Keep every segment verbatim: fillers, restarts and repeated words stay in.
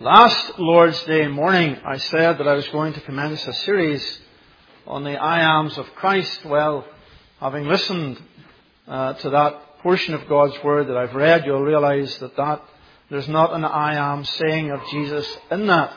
Last Lord's Day morning, I said that I was going to commence a series on the I Ams of Christ. Well, having listened uh, to that portion of God's Word that I've read, you'll realize that, that there's not an I am saying of Jesus in that.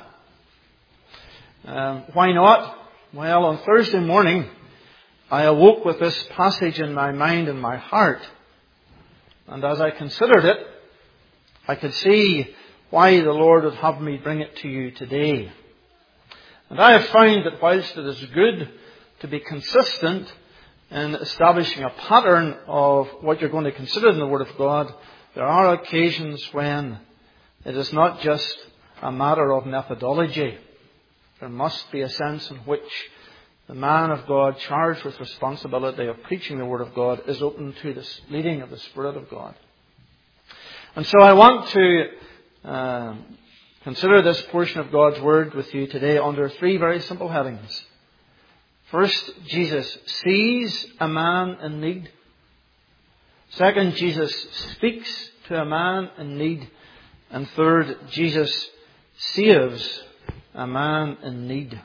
Um, why not? Well, on Thursday morning, I awoke with this passage in my mind and my heart. And as I considered it, I could see why the Lord would have me bring it to you today. And I have found that whilst it is good to be consistent in establishing a pattern of what you're going to consider in the Word of God, there are occasions when it is not just a matter of methodology. There must be a sense in which the man of God charged with responsibility of preaching the Word of God is open to the leading of the Spirit of God. And so I want to uh, consider this portion of God's Word with you today under three very simple headings. First, Jesus sees a man in need. Second, Jesus speaks to a man in need. And third, Jesus saves a man in need.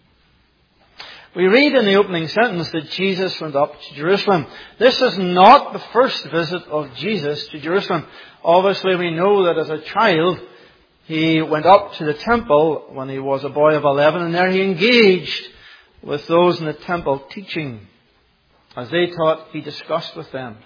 We read in the opening sentence that Jesus went up to Jerusalem. This is not the first visit of Jesus to Jerusalem. Obviously, we know that as a child, he went up to the temple when he was a boy of eleven, and there he engaged with those in the temple teaching. As they taught, he discussed with them.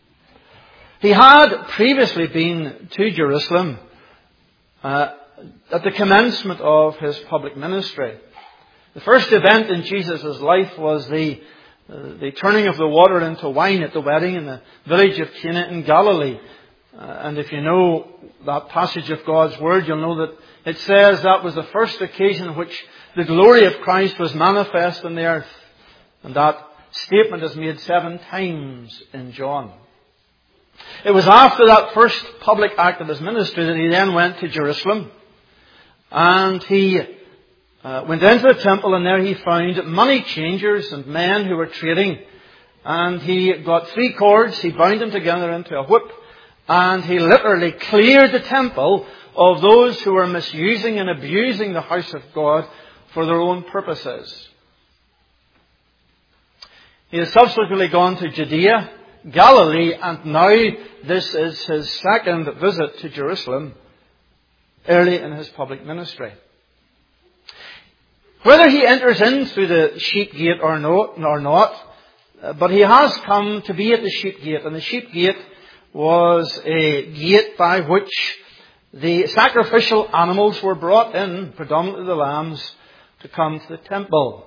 He had previously been to Jerusalem uh, at the commencement of his public ministry. The first event in Jesus' life was the, uh, the turning of the water into wine at the wedding in the village of Cana in Galilee. Uh, and if you know that passage of God's Word, you'll know that it says that was the first occasion in which the glory of Christ was manifest on the earth. And that statement is made seven times in John. It was after that first public act of his ministry that he then went to Jerusalem. And he uh, went into the temple, and there he found money changers and men who were trading. And he got three cords, he bound them together into a whip, and he literally cleared the temple of those who were misusing and abusing the house of God for their own purposes. He has subsequently gone to Judea, Galilee, and now this is his second visit to Jerusalem early in his public ministry. Whether he enters in through the sheep gate or not, or not, but he has come to be at the sheep gate, and the sheep gate was a gate by which the sacrificial animals were brought in, predominantly the lambs, to come to the temple.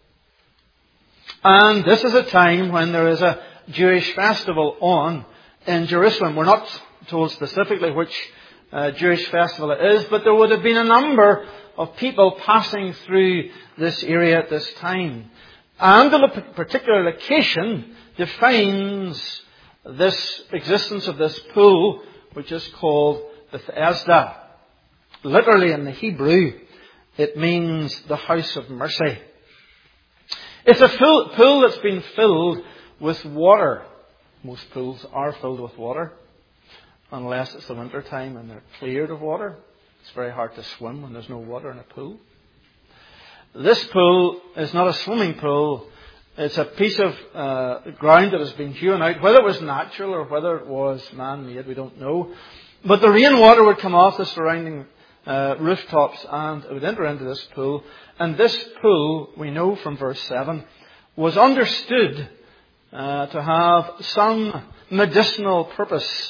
And this is a time when there is a Jewish festival on in Jerusalem. We're not told specifically which uh, Jewish festival it is, but there would have been a number of people passing through this area at this time. And the particular location defines this existence of this pool, which is called Bethesda. Literally in the Hebrew, it means the house of mercy. It's a full pool that's been filled with water. Most pools are filled with water, unless it's the winter time and they're cleared of water. It's very hard to swim when there's no water in a pool. This pool is not a swimming pool. It's a piece of uh, ground that has been hewn out. Whether it was natural or whether it was man-made, we don't know. But the rainwater would come off the surrounding uh, rooftops and it would enter into this pool. And this pool, we know from verse seven, was understood uh, to have some medicinal purpose.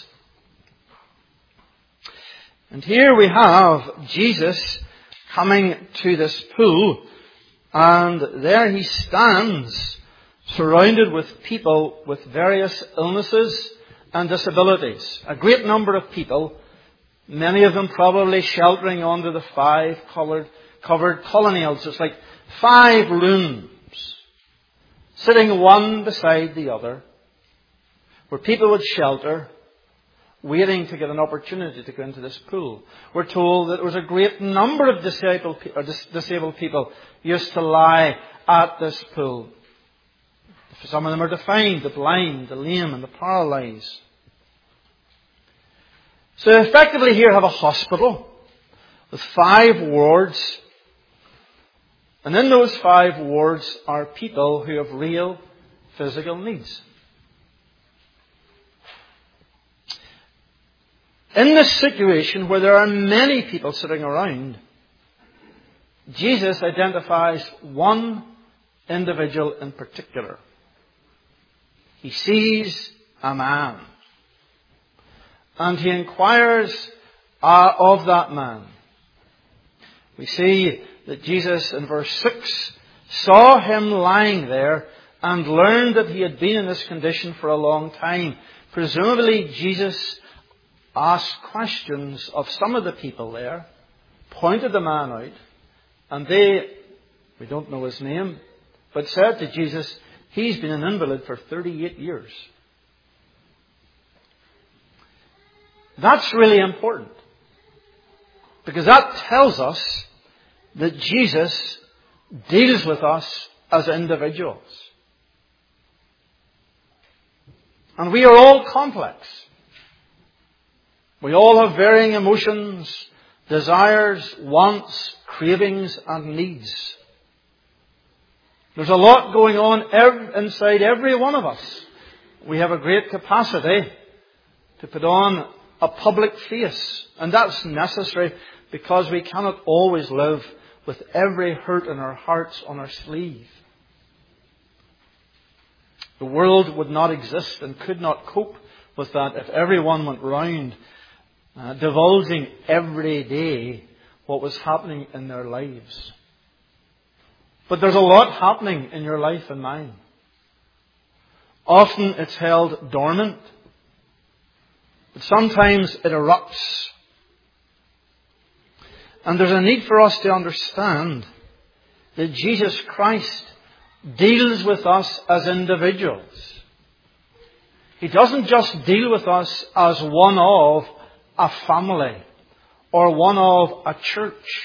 And here we have Jesus coming to this pool, and there he stands surrounded with people with various illnesses and disabilities. A great number of people, many of them probably sheltering under the five covered, covered colonnades. It's like five rooms sitting one beside the other where people would shelter, waiting to get an opportunity to go into this pool. We're told that there was a great number of disabled, or disabled people used to lie at this pool. Some of them are defined, the blind, the lame, and the paralyzed. So effectively here have a hospital with five wards. And in those five wards are people who have real physical needs. In this situation where there are many people sitting around, Jesus identifies one individual in particular. He sees a man. And he inquires uh, of that man. We see that Jesus in verse six saw him lying there and learned that he had been in this condition for a long time. Presumably Jesus asked questions of some of the people there, pointed the man out, and they, we don't know his name, but said to Jesus, he's been an invalid for thirty-eight years. That's really important, because that tells us that Jesus deals with us as individuals. And we are all complex. We all have varying emotions, desires, wants, cravings, and needs. There's a lot going on ev- inside every one of us. We have a great capacity to put on a public face. And that's necessary because we cannot always live with every hurt in our hearts on our sleeve. The world would not exist and could not cope with that if everyone went round uh, divulging every day what was happening in their lives. But there's a lot happening in your life and mine. Often it's held dormant. But sometimes it erupts. And there's a need for us to understand that Jesus Christ deals with us as individuals. He doesn't just deal with us as one of a family or one of a church.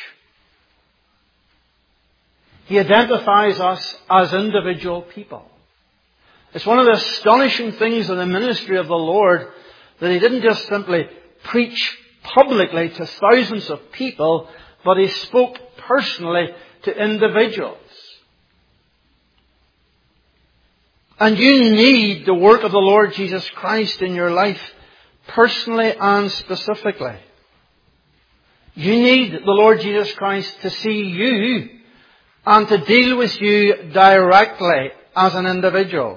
He identifies us as individual people. It's one of the astonishing things in the ministry of the Lord that He didn't just simply preach publicly to thousands of people, but He spoke personally to individuals. And you need the work of the Lord Jesus Christ in your life, personally and specifically. You need the Lord Jesus Christ to see you and to deal with you directly as an individual.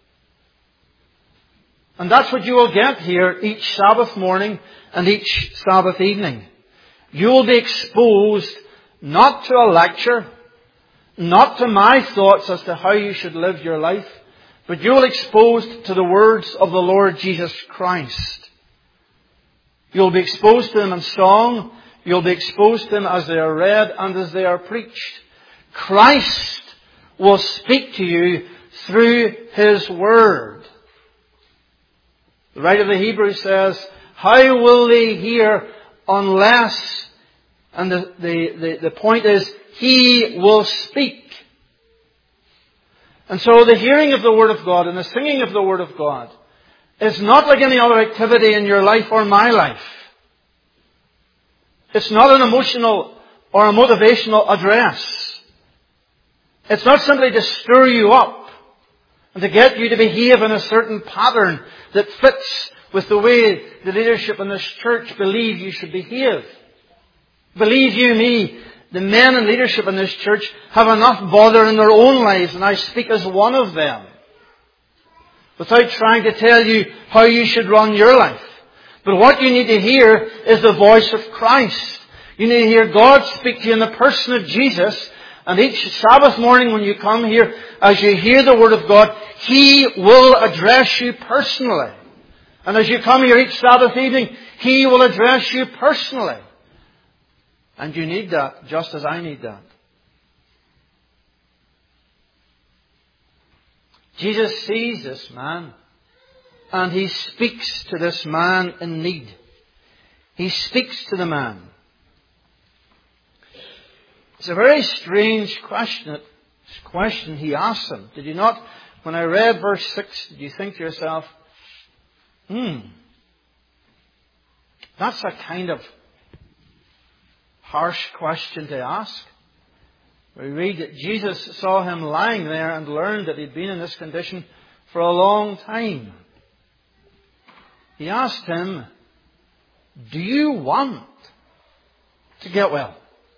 And that's what you will get here each Sabbath morning and each Sabbath evening. You will be exposed not to a lecture, not to my thoughts as to how you should live your life, but you will be exposed to the words of the Lord Jesus Christ. You'll be exposed to them in song. You'll be exposed to them as they are read and as they are preached. Christ will speak to you through His Word. The writer of the Hebrews says, how will they hear unless, and the, the, the, the point is, He will speak. And so the hearing of the Word of God and the singing of the Word of God is not like any other activity in your life or my life. It's not an emotional or a motivational address. It's not simply to stir you up and to get you to behave in a certain pattern that fits with the way the leadership in this church believe you should behave. Believe you me, the men in leadership in this church have enough bother in their own lives, and I speak as one of them, without trying to tell you how you should run your life. But what you need to hear is the voice of Christ. You need to hear God speak to you in the person of Jesus. And each Sabbath morning when you come here, as you hear the Word of God, He will address you personally. And as you come here each Sabbath evening, He will address you personally. And you need that, just as I need that. Jesus sees this man, and He speaks to this man in need. He speaks to the man. It's a very strange question, question He asks him. Did you not, when I read verse six, did you think to yourself, hmm, that's a kind of harsh question to ask. We read that Jesus saw him lying there and learned that he'd been in this condition for a long time. He asked him, "Do you want to get well?"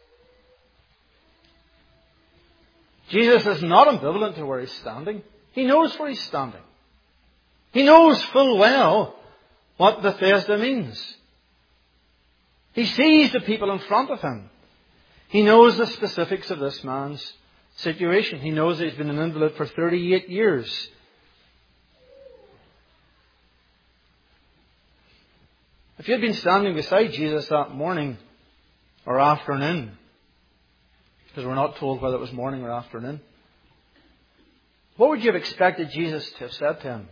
Jesus is not ambivalent to where he's standing. He knows where he's standing. He knows full well what Bethesda means. He sees the people in front of him. He knows the specifics of this man's situation. He knows that he's been an invalid for thirty-eight years. If you had been standing beside Jesus that morning or afternoon, because we're not told whether it was morning or afternoon, what would you have expected Jesus to have said to him?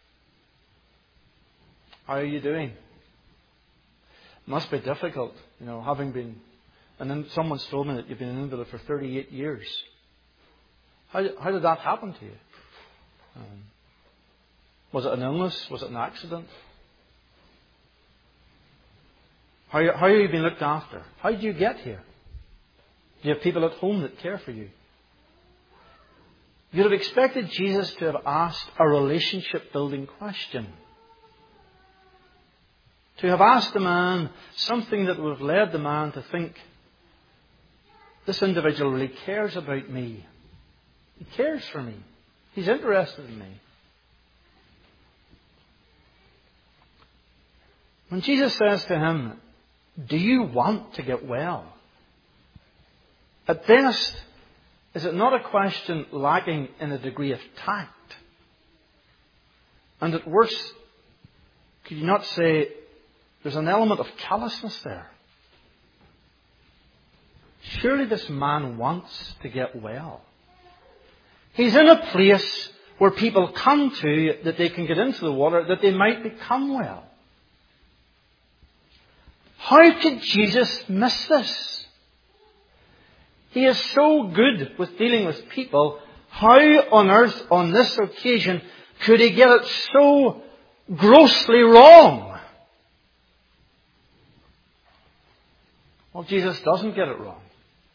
"How are you doing?" It must be difficult, you know, having been, and then someone's told me that you've been an invalid for thirty-eight years. How, how did that happen to you? Um, was it an illness? Was it an accident? How, how are you being looked after? How did you get here? Do you have people at home that care for you? You'd have expected Jesus to have asked a relationship-building question. To have asked the man something that would have led the man to think, this individual really cares about me. He cares for me. He's interested in me. When Jesus says to him, "Do you want to get well?" At best, is it not a question lacking in a degree of tact? And at worst, could you not say there's an element of callousness there? Surely this man wants to get well. He's in a place where people come to that they can get into the water, that they might become well. How could Jesus miss this? He is so good with dealing with people. How on earth on this occasion could he get it so grossly wrong? Well, Jesus doesn't get it wrong.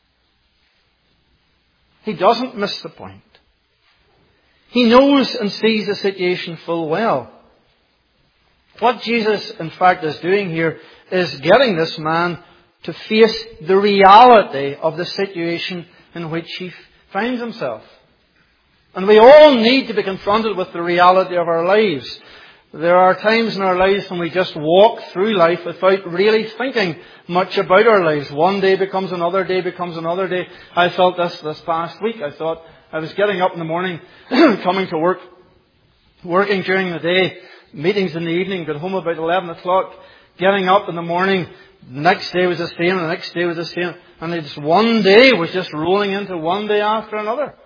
He doesn't miss the point. He knows and sees the situation full well. What Jesus, in fact, is doing here is getting this man to face the reality of the situation in which he finds himself. And we all need to be confronted with the reality of our lives. There are times in our lives when we just walk through life without really thinking much about our lives. One day becomes another day, becomes another day. I felt this this past week. I thought I was getting up in the morning, coming to work, working during the day, meetings in the evening, got home about eleven o'clock, getting up in the morning. The next day was the same, the next day was the same. And it's one day was just rolling into one day after another.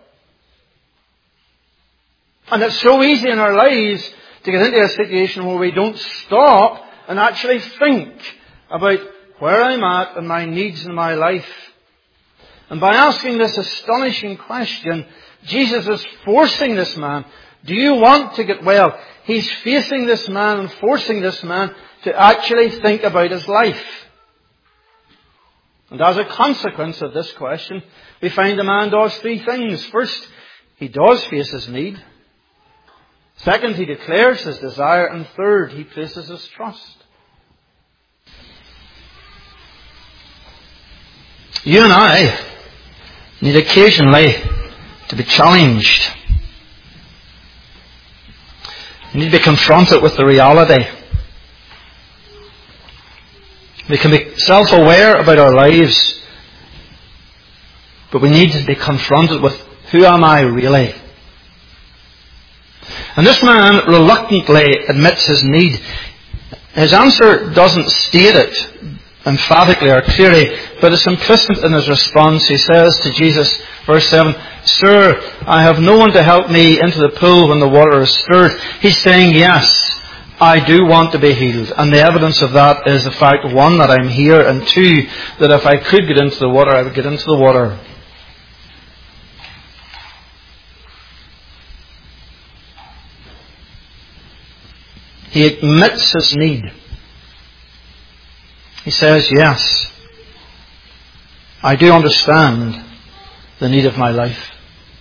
And it's so easy in our lives to get into a situation where we don't stop and actually think about where I'm at and my needs in my life. And by asking this astonishing question, Jesus is forcing this man, do you want to get well? He's facing this man and forcing this man to actually think about his life. And as a consequence of this question, we find the man does three things. First, he does face his need. Second, he declares his desire. And third, he places his trust. You and I need occasionally to be challenged. We need to be confronted with the reality. We can be self-aware about our lives, but we need to be confronted with, who am I really? And this man reluctantly admits his need. His answer doesn't state it emphatically or clearly, but it's implicit in his response. He says to Jesus, verse seven, "Sir, I have no one to help me into the pool when the water is stirred." He's saying, yes, I do want to be healed. And the evidence of that is the fact, one, that I'm here, and two, that if I could get into the water, I would get into the water. He admits his need. He says, yes. I do understand the need of my life.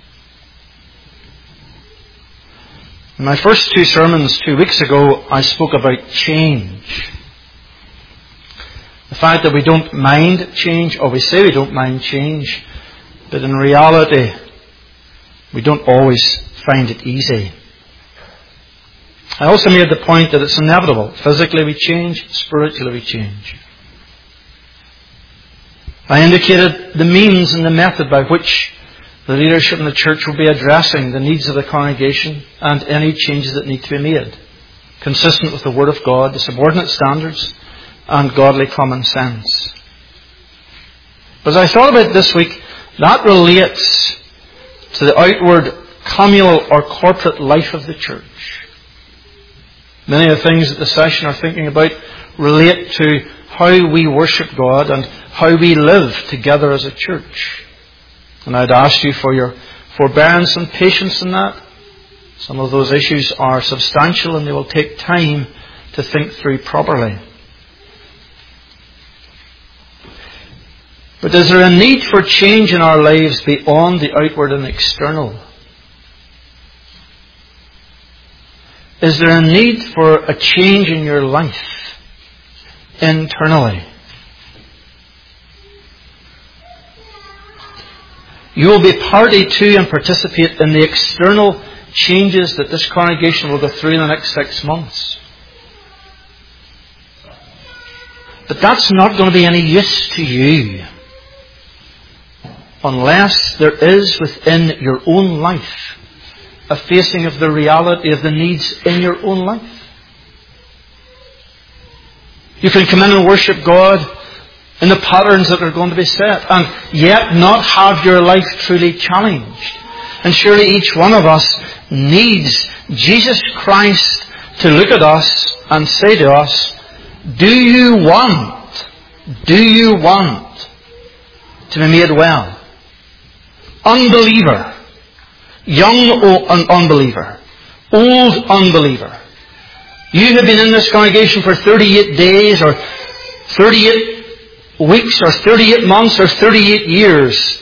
In my first two sermons two weeks ago, I spoke about change. The fact that we don't mind change, or we say we don't mind change, but in reality, we don't always find it easy. I also made the point that it's inevitable. Physically we change, spiritually we change. I indicated the means and the method by which the leadership in the church will be addressing the needs of the congregation and any changes that need to be made, consistent with the Word of God, the subordinate standards, and godly common sense. But as I thought about it this week, that relates to the outward communal or corporate life of the church. Many of the things that the session are thinking about relate to how we worship God and how we live together as a church. And I'd ask you for your forbearance and patience in that. Some of those issues are substantial and they will take time to think through properly. But is there a need for change in our lives beyond the outward and external? Is there a need for a change in your life internally? You will be party to and participate in the external changes that this congregation will go through in the next six months. But that's not going to be any use to you unless there is within your own life a facing of the reality of the needs in your own life. You can come in and worship God in the patterns that are going to be set, and yet not have your life truly challenged. And surely each one of us needs Jesus Christ to look at us and say to us, do you want, do you want to be made well? Unbeliever, young unbeliever, old unbeliever. You have been in this congregation for thirty-eight days or thirty-eight weeks or thirty-eight months or thirty-eight years.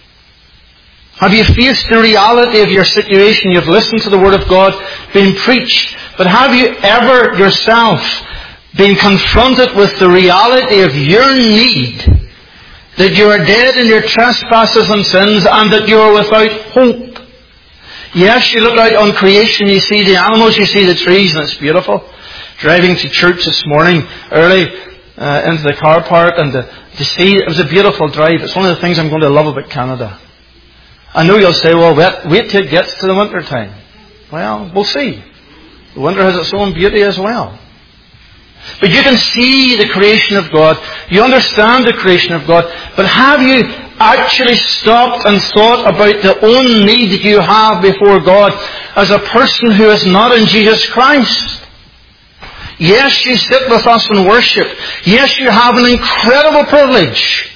Have you faced the reality of your situation? You've listened to the Word of God being preached. But have you ever yourself been confronted with the reality of your need? That you are dead in your trespasses and sins and that you are without hope. Yes, you look out on creation, you see the animals, you see the trees, and it's beautiful. Driving to church this morning early uh, into the car park and to, to see, it was a beautiful drive. It's one of the things I'm going to love about Canada. I know you'll say, well, wait, wait till it gets to the winter time. Well, we'll see. The winter has its own beauty as well. But you can see the creation of God. You understand the creation of God. But have you actually stopped and thought about the own need that you have before God as a person who is not in Jesus Christ? Yes, you sit with us and worship. Yes, you have an incredible privilege.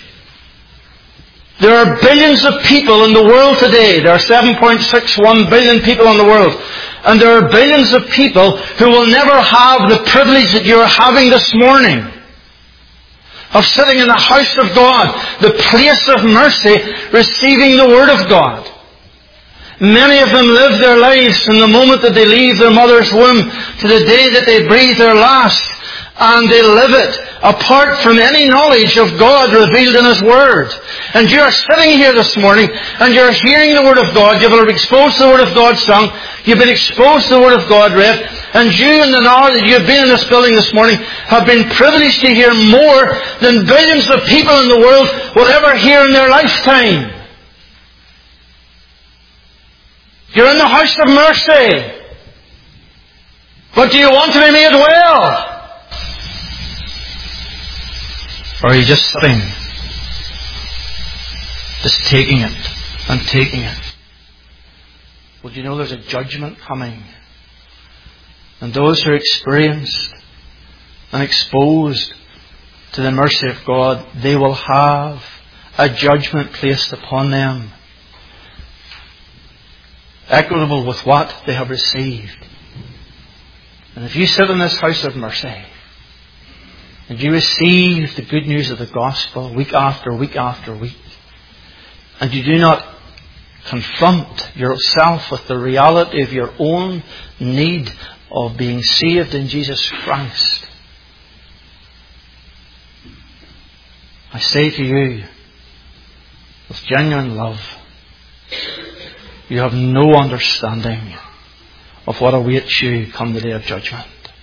There are billions of people in the world today. There are seven point six one billion people in the world. And there are billions of people who will never have the privilege that you are having this morning of sitting in the house of God, the place of mercy, receiving the Word of God. Many of them live their lives from the moment that they leave their mother's womb to the day that they breathe their last. And they live it apart from any knowledge of God revealed in His Word. And you are sitting here this morning and you're hearing the Word of God. You've been exposed to the Word of God sung. You've been exposed to the Word of God read. And you in the hour that you've been in this building this morning have been privileged to hear more than billions of people in the world will ever hear in their lifetime. You're in the house of mercy. But do you want to be made well? Or are you just sitting, just taking it and taking it? Well, you know there's a judgment coming. And those who are experienced and exposed to the mercy of God, they will have a judgment placed upon them, equitable with what they have received. And if you sit in this house of mercy, and you receive the good news of the gospel week after week after week, and you do not confront yourself with the reality of your own need of being saved in Jesus Christ, I say to you, with genuine love, you have no understanding of what awaits you come the day of judgment.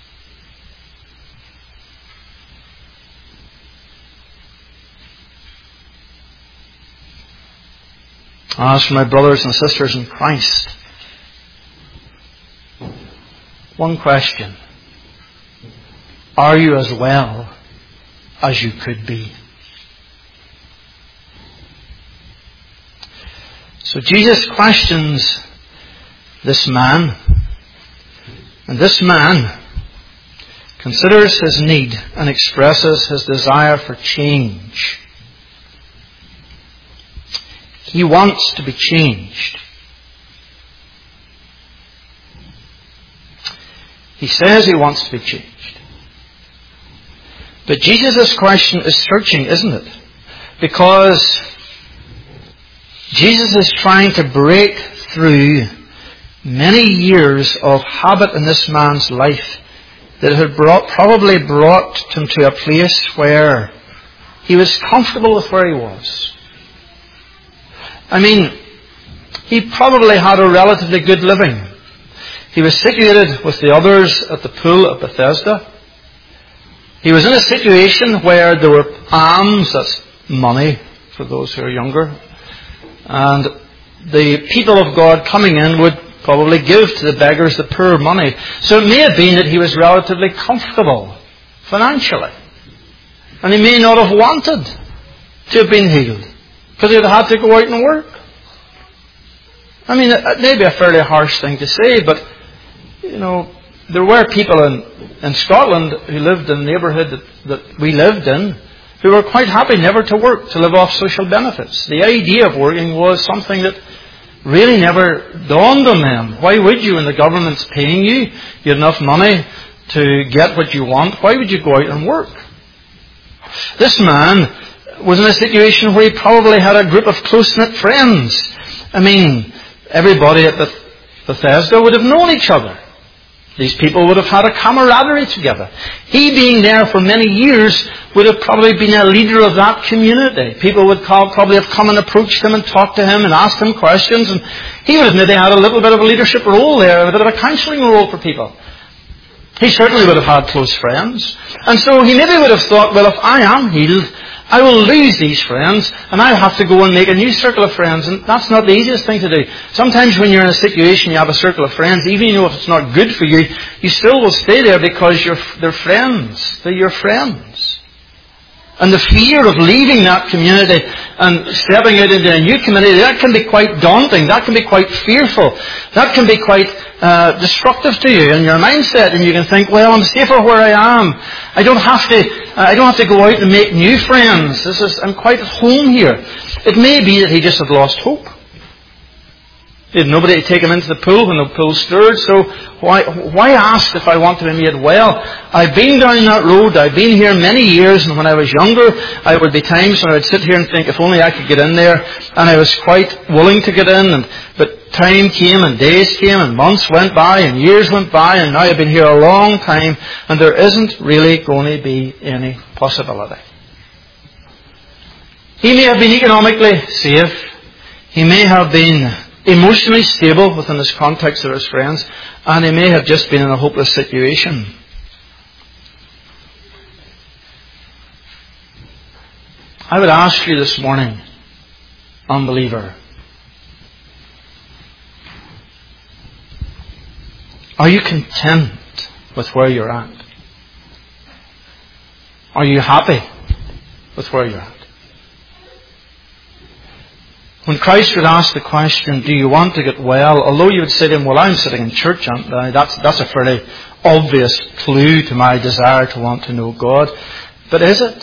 As for my brothers and sisters in Christ, one question: are you as well as you could be? So Jesus questions this man, and this man considers his need and expresses his desire for change. He wants to be changed. He says he wants to be changed. But Jesus' question is searching, isn't it? Because Jesus is trying to break through many years of habit in this man's life that had brought, probably brought him to a place where he was comfortable with where he was. I mean, he probably had a relatively good living. He was situated with the others at the pool of Bethesda. He was in a situation where there were alms, that's money for those who are younger, and the people of God coming in would probably give to the beggars, the poor, money. So it may have been that he was relatively comfortable financially. And he may not have wanted to have been healed, because he would have had to go out and work. I mean, it may be a fairly harsh thing to say, but, you know, there were people in, in Scotland who lived in the neighbourhood that, that we lived in who were quite happy never to work, to live off social benefits. The idea of working was something that really never dawned on them. Why would you, when the government's paying you, you have enough money to get what you want, why would you go out and work? This man was in a situation where he probably had a group of close-knit friends. I mean, everybody at Beth- Bethesda would have known each other. These people would have had a camaraderie together. He, being there for many years, would have probably been a leader of that community. People would call, probably have come and approached him and talked to him and asked him questions. And he would have maybe had a little bit of a leadership role there, a bit of a counselling role for people. He certainly would have had close friends. And so he maybe would have thought, well, if I am healed, I will lose these friends, and I'll have to go and make a new circle of friends. And that's not the easiest thing to do. Sometimes when you're in a situation, you have a circle of friends, even though if it's not good for you, you still will stay there because you're, they're friends. They're your friends. And the fear of leaving that community and stepping out into a new community, that can be quite daunting. That can be quite fearful. That can be quite uh, destructive to you and your mindset. And you can think, well, I'm safer where I am. I don't have to. Uh, I don't have to go out and make new friends. This is. I'm quite at home here. It may be that he just had lost hope. He had nobody to take him into the pool when the pool stirred, so why, why ask if I want to be made well? I've been down that road, I've been here many years, and when I was younger, I would be times when I would sit here and think, if only I could get in there, and I was quite willing to get in, and, but time came, and days came, and months went by, and years went by, and now I've been here a long time, and there isn't really going to be any possibility. He may have been economically safe, he may have been emotionally stable within this context of his friends, and he may have just been in a hopeless situation. I would ask you this morning, unbeliever, are you content with where you're at? Are you happy with where you're at? When Christ would ask the question, do you want to get well? Although you would say to him, well, I'm sitting in church, aren't I? That's, that's a fairly obvious clue to my desire to want to know God. But is it?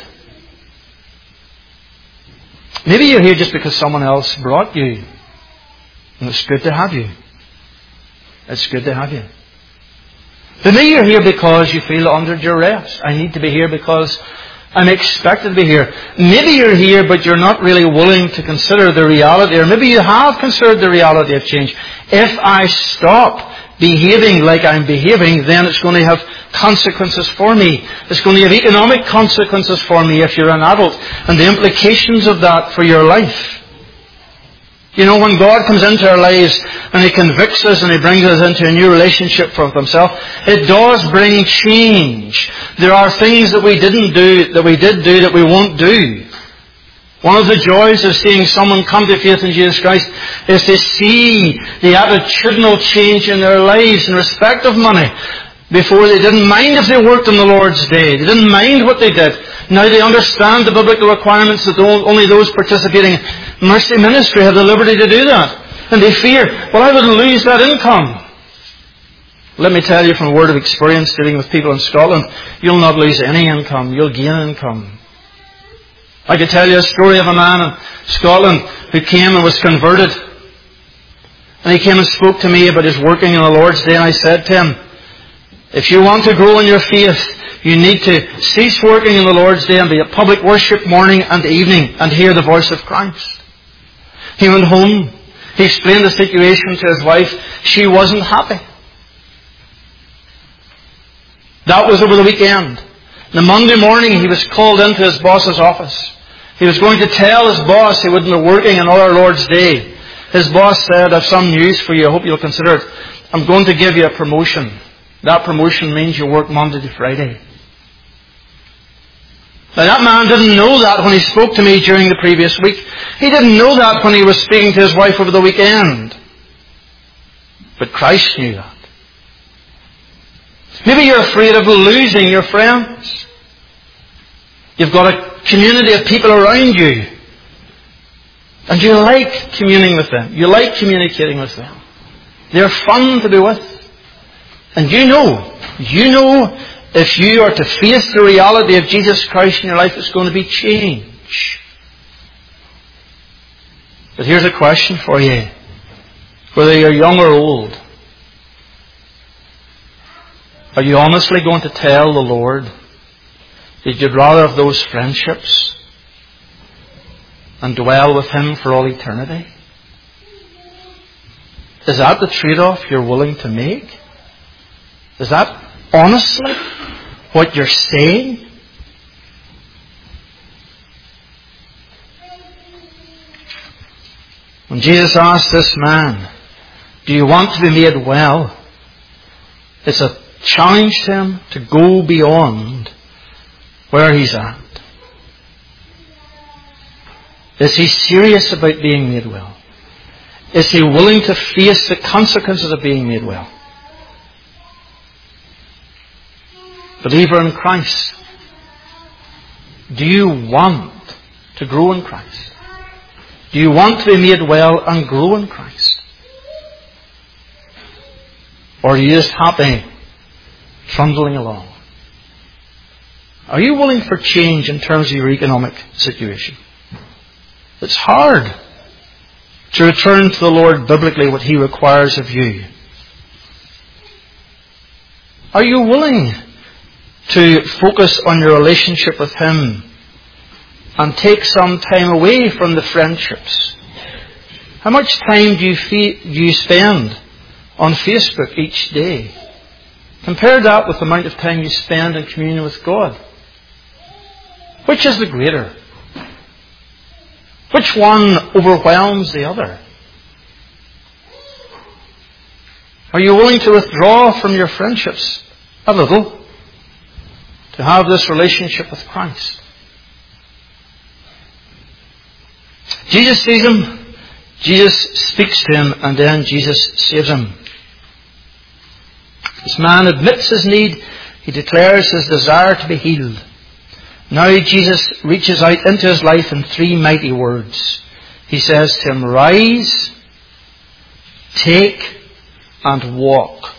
Maybe you're here just because someone else brought you. And it's good to have you. It's good to have you. Maybe you're here because you feel under duress. I need to be here because I'm expected to be here. Maybe you're here but you're not really willing to consider the reality, or maybe you have considered the reality of change. If I stop behaving like I'm behaving, then it's going to have consequences for me. It's going to have economic consequences for me if you're an adult, and the implications of that for your life. You know, when God comes into our lives and He convicts us and He brings us into a new relationship with Himself, it does bring change. There are things that we didn't do, that we did do, that we won't do. One of the joys of seeing someone come to faith in Jesus Christ is to see the attitudinal change in their lives in respect of money. Before, they didn't mind if they worked on the Lord's day. They didn't mind what they did. Now they understand the biblical requirements that only those participating in mercy ministry have the liberty to do that. And they fear, well, I would lose that income. Let me tell you from a word of experience dealing with people in Scotland, you'll not lose any income. You'll gain income. I could tell you a story of a man in Scotland who came and was converted. And he came and spoke to me about his working on the Lord's day, and I said to him, if you want to grow in your faith, you need to cease working in the Lord's day and be at public worship morning and evening and hear the voice of Christ. He went home. He explained the situation to his wife. She wasn't happy. That was over the weekend. The Monday morning he was called into his boss's office. He was going to tell his boss he wouldn't be working on our Lord's day. His boss said, I have some news for you. I hope you'll consider it. I'm going to give you a promotion. That promotion means you work Monday to Friday. Now that man didn't know that when he spoke to me during the previous week. He didn't know that when he was speaking to his wife over the weekend. But Christ knew that. Maybe you're afraid of losing your friends. You've got a community of people around you. And you like communing with them. You like communicating with them. They're fun to be with. And you know, you know if you are to face the reality of Jesus Christ in your life, it's going to be change. But here's a question for you. Whether you're young or old, are you honestly going to tell the Lord that you'd rather have those friendships and dwell with Him for all eternity? Is that the trade-off you're willing to make? Is that honestly what you're saying? When Jesus asked this man, do you want to be made well? It's a challenge to him to go beyond where he's at. Is he serious about being made well? Is he willing to face the consequences of being made well? Believer in Christ, do you want to grow in Christ? Do you want to be made well and grow in Christ? Or are you just happy trundling along? Are you willing for change in terms of your economic situation? It's hard to return to the Lord biblically what He requires of you. Are you willing to focus on your relationship with Him and take some time away from the friendships? How much time do you, fee- do you spend on Facebook each day? Compare that with the amount of time you spend in communion with God. Which is the greater? Which one overwhelms the other? Are you willing to withdraw from your friendships a little to have this relationship with Christ? Jesus sees him, Jesus speaks to him, and then Jesus saves him. This man admits his need. He declares his desire to be healed. Now Jesus reaches out into his life in three mighty words. He says to him, rise, take, and walk.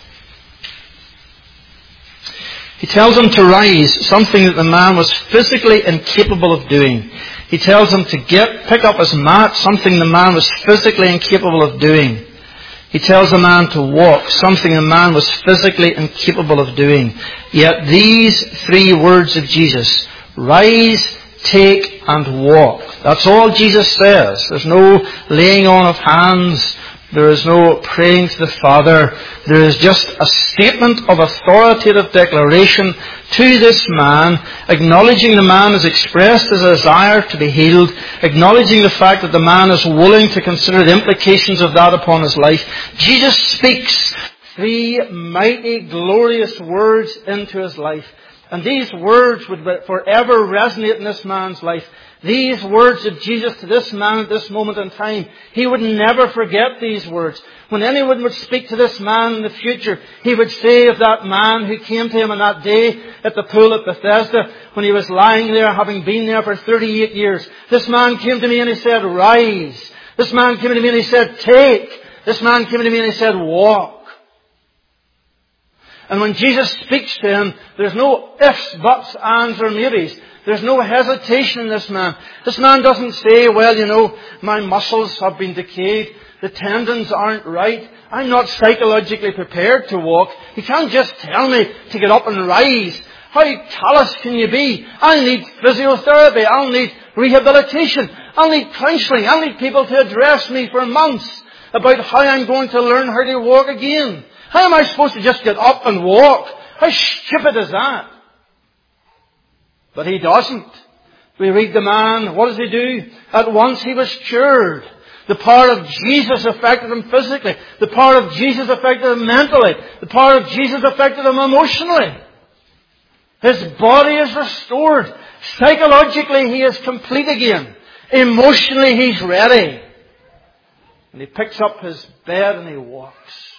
He tells him to rise, something that the man was physically incapable of doing. He tells him to get, pick up his mat, something the man was physically incapable of doing. He tells the man to walk, something the man was physically incapable of doing. Yet these three words of Jesus, rise, take, and walk. That's all Jesus says. There's no laying on of hands. There is no praying to the Father. There is just a statement of authoritative declaration to this man, acknowledging the man has expressed his desire to be healed, acknowledging the fact that the man is willing to consider the implications of that upon his life. Jesus speaks three mighty, glorious words into his life. And these words would forever resonate in this man's life. These words of Jesus to this man at this moment in time, he would never forget these words. When anyone would speak to this man in the future, he would say of that man who came to him on that day at the pool at Bethesda, when he was lying there, having been there for thirty-eight years. This man came to me and he said, rise. This man came to me and he said, take. This man came to me and he said, walk. And when Jesus speaks to him, there's no ifs, buts, ands, or maybes. There's no hesitation in this man. This man doesn't say, well, you know, my muscles have been decayed. The tendons aren't right. I'm not psychologically prepared to walk. You can't just tell me to get up and rise. How callous can you be? I'll need physiotherapy. I'll need rehabilitation. I'll need counselling. I'll need people to address me for months about how I'm going to learn how to walk again. How am I supposed to just get up and walk? How stupid is that? But he doesn't. We read the man, what does he do? At once he was cured. The power of Jesus affected him physically. The power of Jesus affected him mentally. The power of Jesus affected him emotionally. His body is restored. Psychologically he is complete again. Emotionally he's ready. And he picks up his bed and he walks.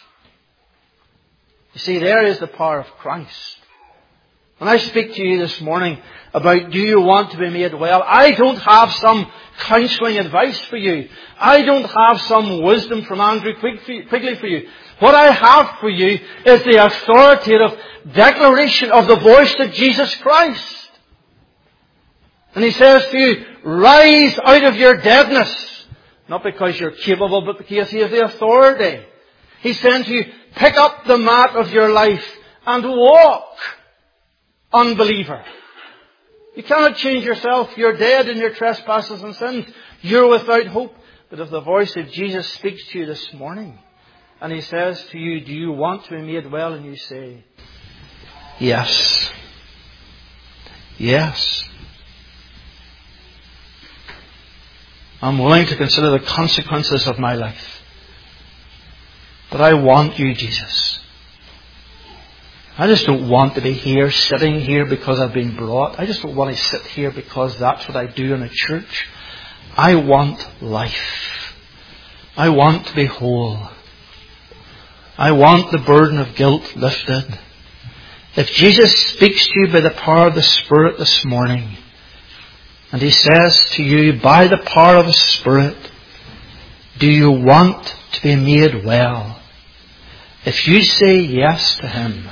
You see, there is the power of Christ. When I speak to you this morning about do you want to be made well, I don't have some counselling advice for you. I don't have some wisdom from Andrew Quigley for you. What I have for you is the authoritative declaration of the voice of Jesus Christ. And he says to you, rise out of your deadness. Not because you're capable, but because he has the authority. He's saying to you, pick up the mat of your life and walk. Unbeliever. You cannot change yourself. You're dead in your trespasses and sins. You're without hope. But if the voice of Jesus speaks to you this morning and he says to you, do you want to be made well? And you say, yes. Yes. I'm willing to consider the consequences of my life. But I want you, Jesus. I just don't want to be here, sitting here because I've been brought. I just don't want to sit here because that's what I do in a church. I want life. I want to be whole. I want the burden of guilt lifted. If Jesus speaks to you by the power of the Spirit this morning, and he says to you, by the power of the Spirit, do you want to be made well? If you say yes to him,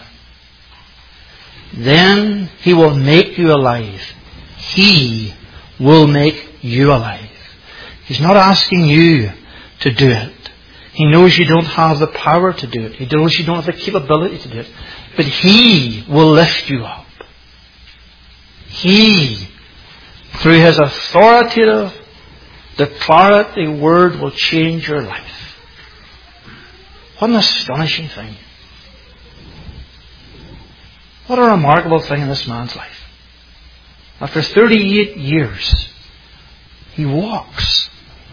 then he will make you alive. He will make you alive. He's not asking you to do it. He knows you don't have the power to do it. He knows you don't have the capability to do it. But he will lift you up. He, through his authoritative, declaratory word, will change your life. What an astonishing thing. What a remarkable thing in this man's life. After thirty-eight years, he walks.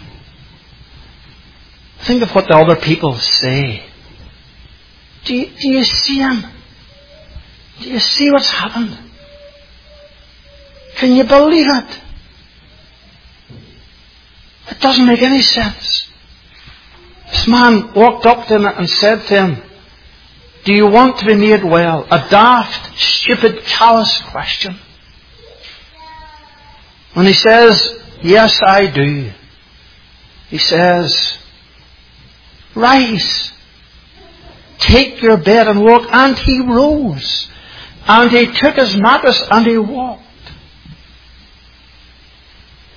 Think of what the other people say. Do you, do you see him? Do you see what's happened? Can you believe it? It doesn't make any sense. This man walked up to him and said to him, do you want to be made well? A daft, stupid, callous question. When he says, yes, I do, he says, rise, take your bed and walk. And he rose. And he took his mattress and he walked.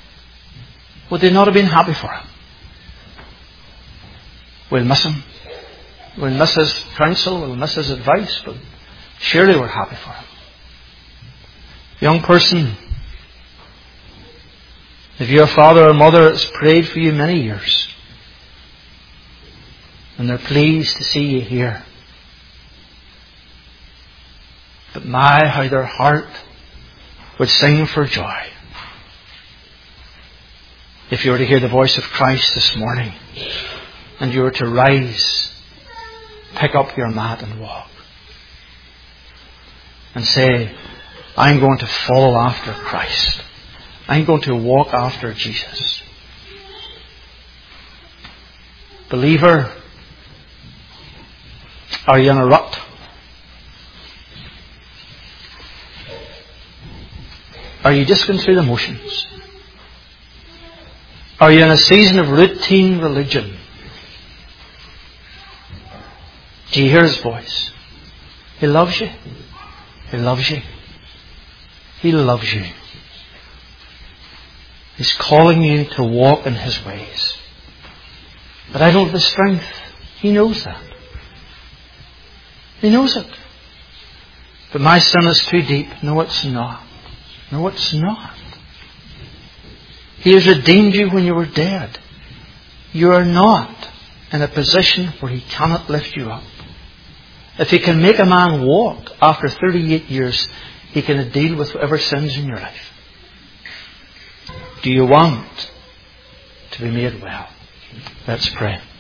Would they not have been happy for him? We'll miss him. We'll miss his counsel, we'll miss his advice, but surely we're happy for him. Young person, if your father or mother has prayed for you many years, and they're pleased to see you here, but my, how their heart would sing for joy if you were to hear the voice of Christ this morning and you were to rise, pick up your mat and walk and say, I'm going to follow after Christ. I'm going to walk after Jesus. Believer, are you in a rut? Are you just going through the motions? Are you in a season of routine religion? Do you hear his voice? He loves you. He loves you. He loves you. He's calling you to walk in his ways. But I don't have the strength. He knows that. He knows it. But my sin is too deep. No, it's not. No, it's not. He has redeemed you when you were dead. You are not in a position where he cannot lift you up. If he can make a man walk after thirty-eight years, he can deal with whatever sins in your life. Do you want to be made well? Let's pray.